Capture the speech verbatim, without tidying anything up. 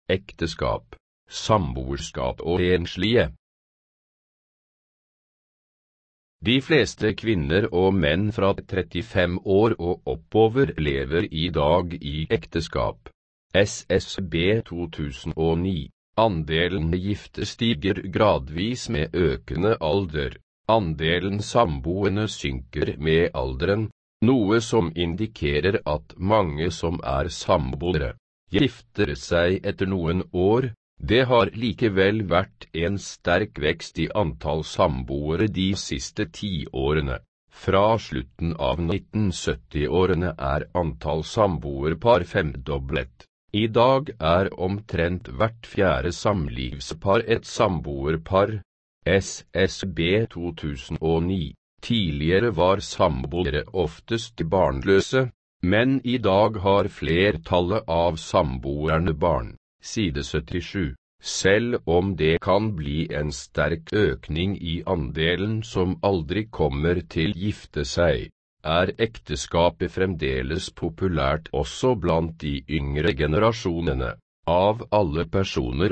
ekteskap, samboerskap og enslige. De fleste kvinner og menn fra trettifem år og oppover lever i dag i ekteskap. S S B to tusen og ni. Andelen gifte stiger gradvis med økende alder. Andelen samboende synker med alderen, noe som indikerer at mange som er samboere, gifter seg etter noen år. Det har likevel vært en sterk vekst i antall samboere de siste ti årene. Fra slutten av nitten sytti-årene er antall samboerpar femdoblet. I dag er omtrent hvert fjerde samlivspar et samboerpar. S S B to tusen og ni. Tidligere var samboere oftest barnløse, men i dag har flertallet av samboerne barn. Side syttisju. Selv om det kan bli en sterk økning i andelen som aldri kommer til gifte seg, er ekteskapet fremdeles populært også blant de yngre generasjonene. Av alle personer